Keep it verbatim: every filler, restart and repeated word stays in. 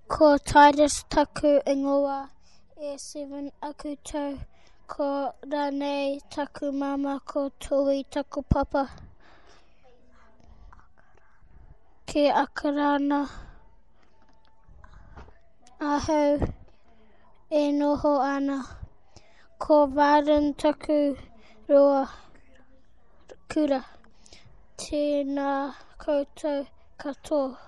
Ko Titus taku ingoa e seven aku tau. Ko Ranei taku mama, ko Tui taku papa. Ke Akarana ahau e noho ana. Ko Varen taku roa kura. Tēnā koutou katoa.